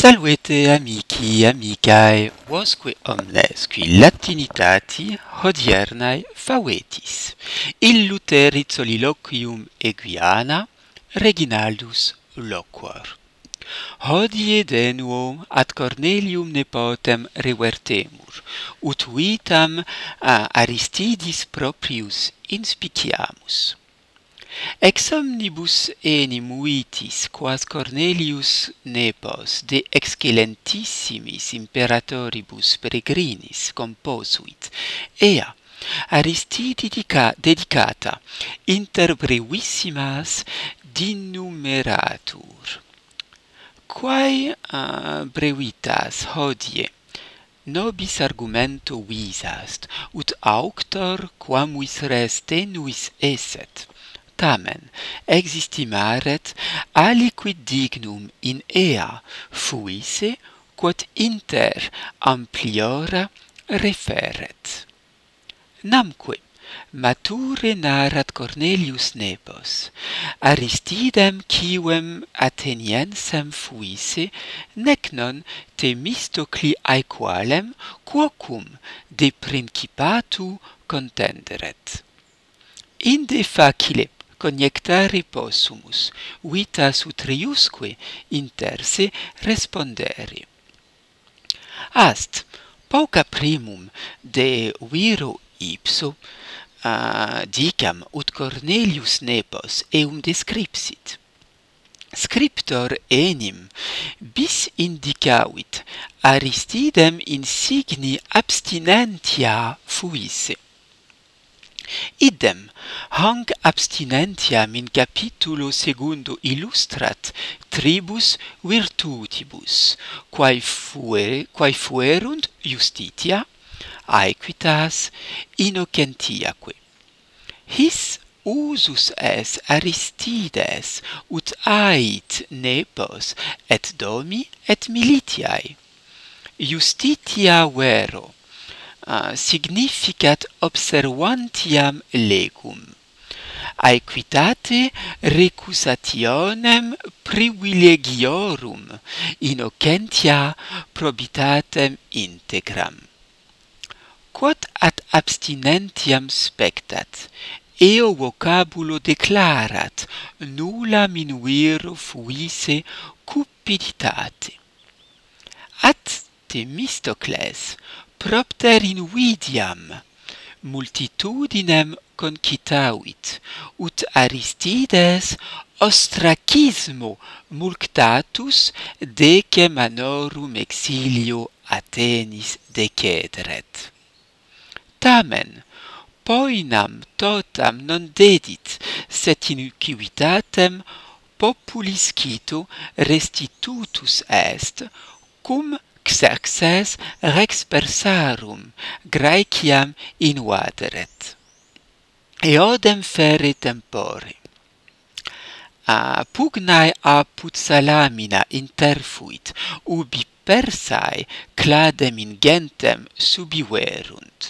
Salvete amici, amicae, vosque omnes qui latinitati hodiernae favetis. Illuterit soliloquium Aequiana, Reginaldus loquor. Hodie denuo ad Cornelium nepotem revertemur, ut vitam Aristidis proprius inspiciamus. Ex omnibus enim vitis, quas Cornelius nepos de excellentissimis imperatoribus peregrinis composuit, ea Aristidi dedicata inter brevissimas dinumeratur. Quae brevitas hodie nobis argumento visast, ut auctor quamuis res tenuis esset, tamen existimaret aliquid dignum in ea fuisse quod inter ampliora referet. Namque mature narrat Cornelius nepos Aristidem quem Atheniensem fuisse, nec non Themistocli aequalem quocum de principatu contenderet. Inde facile conjectare possumus vitas utriusque inter se respondere. Ast pauca primum de viro ipso dicam ut Cornelius nepos eum descripsit. Scriptor enim bis indicavit Aristidem insigni abstinentia fuisse. Idem hanc abstinentiam in capitulo secundo illustrat tribus virtutibus, quae fuerunt justitia, aequitas, innocentiaque. His usus es Aristides ut ait nepos et domi et militiae. Justitia vero significat observantiam legum. Aequitate recusationem privilegiorum, innocentia probitatem integram. Quod ad abstinentiam spectat, eo vocabulo declarat, nulla minuero fuisse cupiditate. Ad Themistocles propter invidiam multitudinem concitavit, ut Aristides ostracismo mulctatus decem annorum exilio Athenis decederet. Tamen poenam totam non dedit, sed in civitatem populis Cito restitutus est, cum Xerxes rex Persarum Graeciam invaderet. Eodem ferre tempore pugnae apud Salamina interfuit, ubi Persae cladem ingentem subiverunt.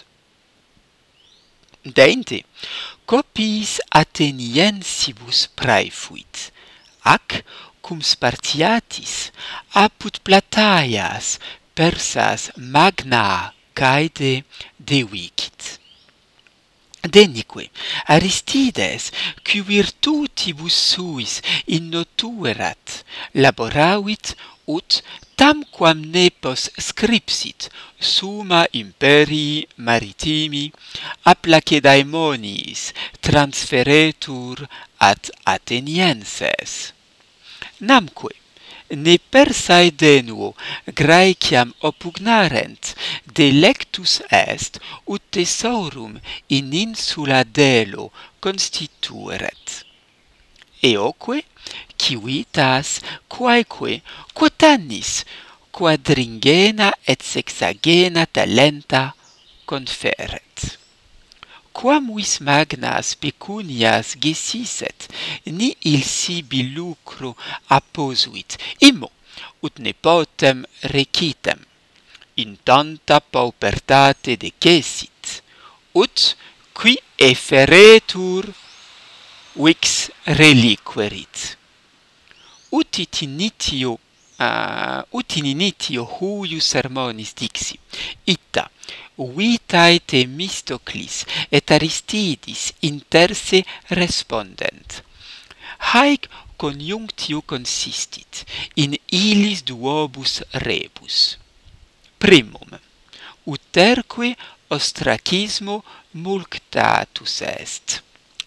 Deinte copiis Atheniensibus praefuit, ac cum Spartiatis apud Plataias Persas magna caede devicit. Denique Aristides, qui virtutibus suis innotuerat, laboravit ut tamquam nepos scripsit summa imperii maritimi ab Lacedaemoniis transferetur ad Athenienses. Namque ne Persae denuo Graeciam oppugnarent, delectus est ut thesaurum in insula Delo constitueret. Eoque civitas quaeque quotannis quadringena et sexagena talenta conferet. Quam vis magnas pecunias gesisset, nihil sibi lucro apposuit, immo ut nepotem recitem, in tanta paupertate decesit, ut qui efferetur vix reliquerit. Utit initio ut in initio huius sermonis dixi, ita vitae Themistoclis et Aristidis inter se respondent. Haec conjunctio consistit in illis duobus rebus. Primum, uterque ostracismo mulctatus est.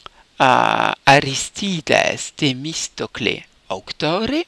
Aristides Themistocle auctore,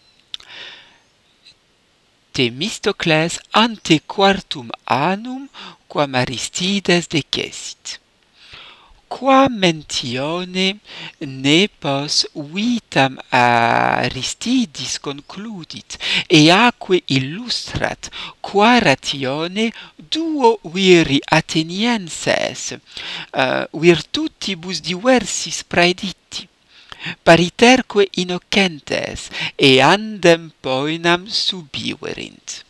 Themistocles ante quartum annum quam Aristides decesit. Qua mentione nepos vitam Aristidis concludit, eaque illustrat, qua ratione duo viri Athenienses virtutibus diversis praeditti, pariterque innocentes, eandem poenam subiverint.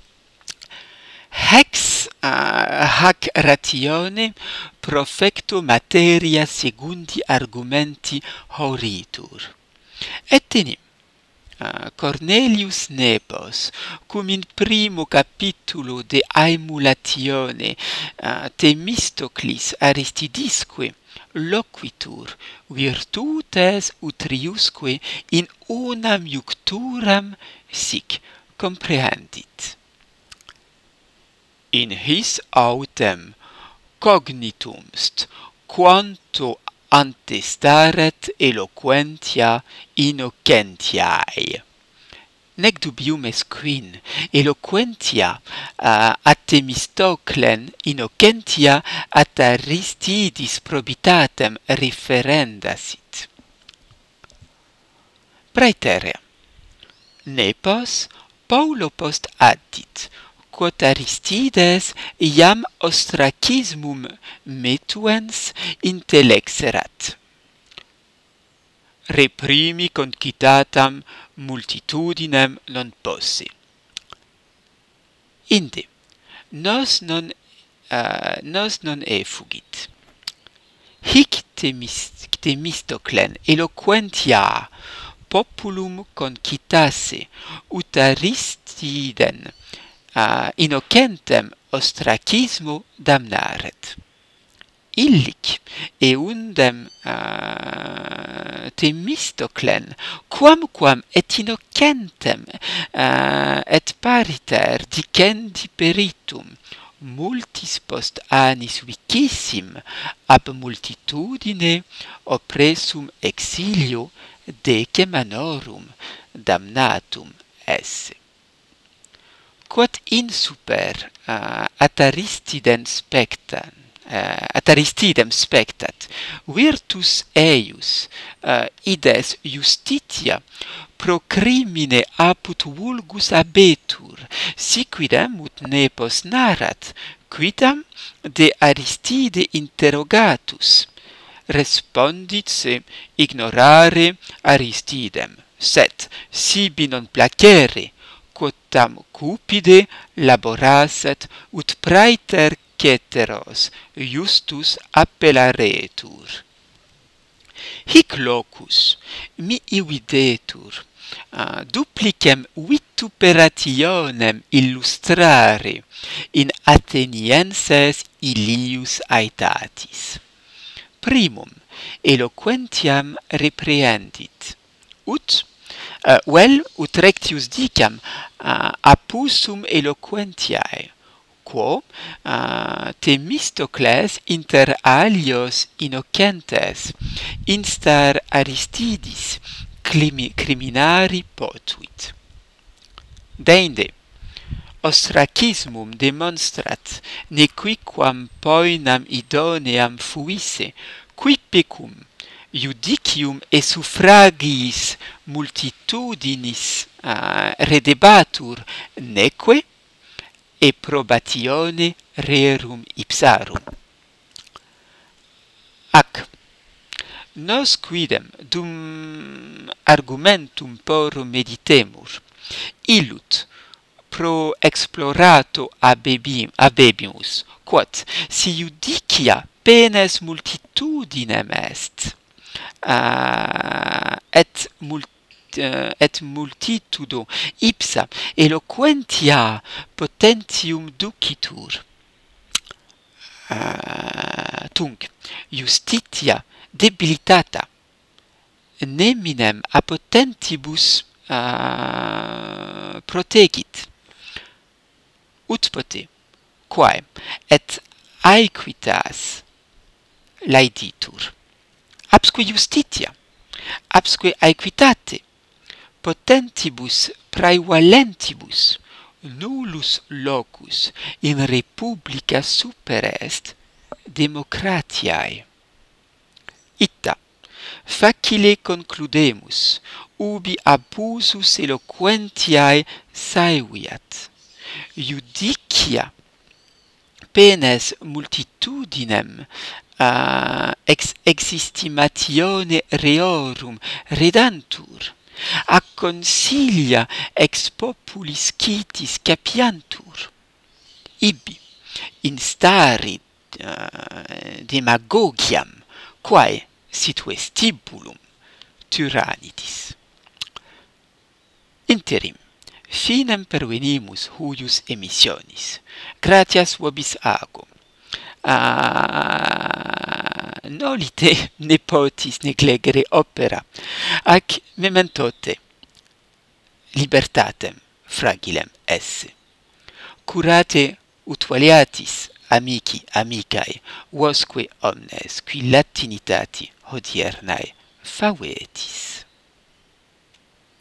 Hac ratione profecto materia secundi argumenti horitur. Et enim Cornelius Nepos, cum in primo capitulo de aemulatione Themistoclis Aristidisque loquitur virtutes utriusque in unam iuncturam sic comprehendit. In his autem cognitumst quanto antestaret eloquentia innocentiae. Nec dubium est quin eloquentia ad Themistoclem innocentia ad Aristidis probitatem referendasit. Praeterea. Nepos Paulo post addit, quod Aristides iam ostracismum metuens intellexerat. Reprimi concitatam multitudinem non posse. Inde, nos non effugit. Hic Themistoclem eloquentia populum concitasse, ut Aristiden innocentem ostracismo damnaret. Illic eundem Themistoclem quamquam et innocentem et pariter dicendi peritum multis post annis vicissim ab multitudine oppressum exilio decemanorum damnatum esse. Quod in super ad Aristidem spectat virtus eius ides justitia pro crimine apud vulgus abetur, siquidem ut Nepos narrat, quidam de Aristide interrogatus respondit se ignorare Aristidem, sed sibi non placere, quotam cupide laborasset ut praeter ceteros justus appellaretur. Hic locus mihi videtur duplicem vituperationem illustrare in Athenienses illius aetatis. Primum eloquentiam reprehendit, ut rectius dicam appusum eloquentiae, quo Themistocles inter alios innocentes instar Aristidis criminari potuit. Deinde ostracismum demonstrat nequicquam poenam idoneam fuisse, quipecum judicium et suffragiis multitudinis redebatur, neque e probatione rerum ipsarum. Ac nos quidem dum argumentum porum meditemur, illut pro explorato abebimus, quod si judicia penes multitudinem est, et et multitudo ipsa eloquentia potentium ducitur. Tunc justitia debilitata neminem a potentibus protegit, ut pote, quae et aequitas laeditur. Absque justitia, absque aequitate, potentibus praevalentibus, nullus locus in republica super est democratiae. Ita, facile concludemus, ubi abusus eloquentiae saeviat. Judicia penes multitudinem ex existimatione reorum redantur, a consilia ex populis citis capiantur, ibi instarit demagogiam quae sit vestibulum tyrannitis. Interim finem pervenimus huius emissionis. Gratias vobis ago. Nolite ne potis neglegere opera, ac mementote libertatem fragilem esse. Curate ut valeatis, amici amicae, vosque omnes qui latinitati hodiernae favetis.